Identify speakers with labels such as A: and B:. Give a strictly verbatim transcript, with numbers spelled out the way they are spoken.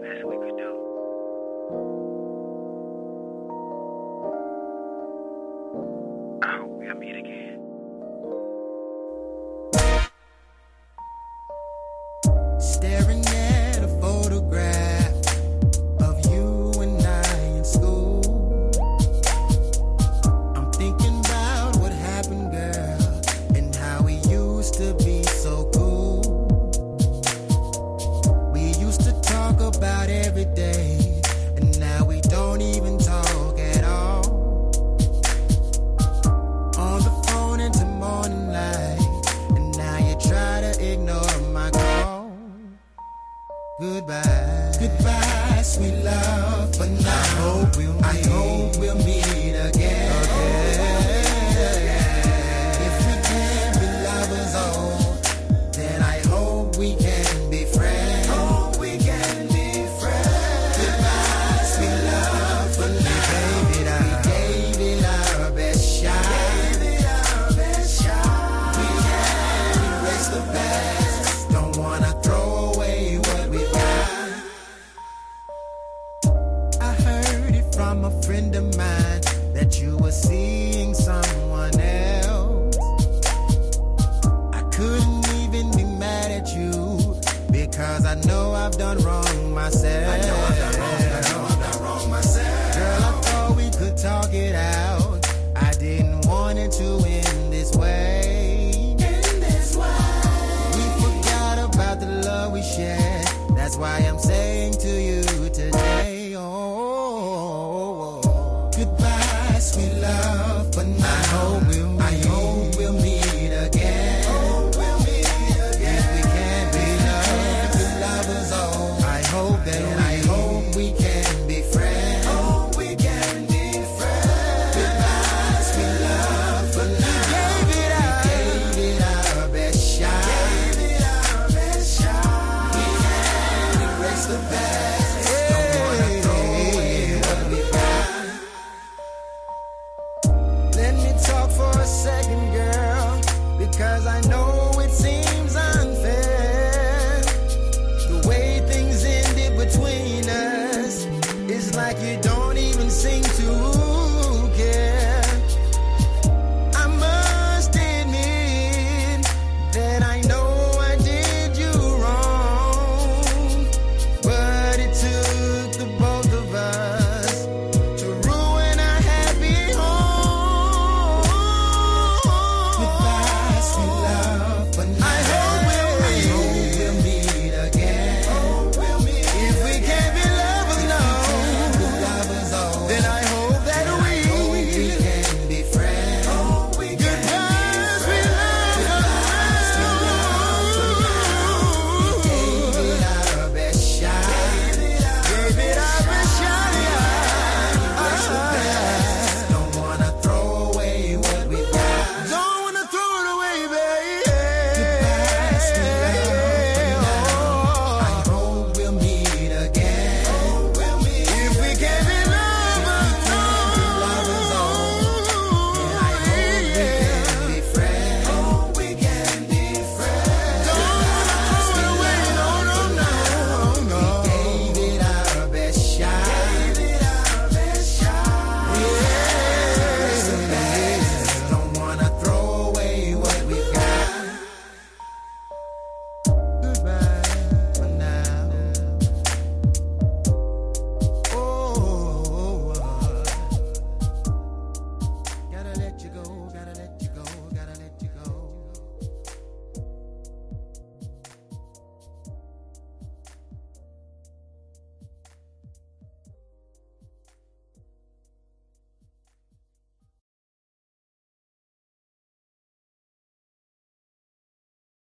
A: best we could do. I hope we'll meet again.
B: Staring at a photograph of you and I in school. I'm thinking about what happened, girl, and how we used to be so cool. We used to talk about every day, and now we don't even talk at all. On the phone into morning light, and now you try to ignore my call. Goodbye, goodbye, sweet love. But now I hope we'll meet, I hope we'll meet again. If we can't be lovers, oh, then I hope we can be friends. Hope we can be friends. Goodbye, sweet love. For now, we gave it our, we gave it our best shot. Gave it our best shot. We can't erase the past. Don't wanna throw away what we got. I heard it from a friend of mine that you were seeing someone else. I couldn't even be mad at you because I know I've done wrong myself. I know I've done wrong, I know I've done wrong myself. Girl, I thought we could talk it out. I didn't want it to end this way. In this way. We forgot about the love we shared. That's why I'm saying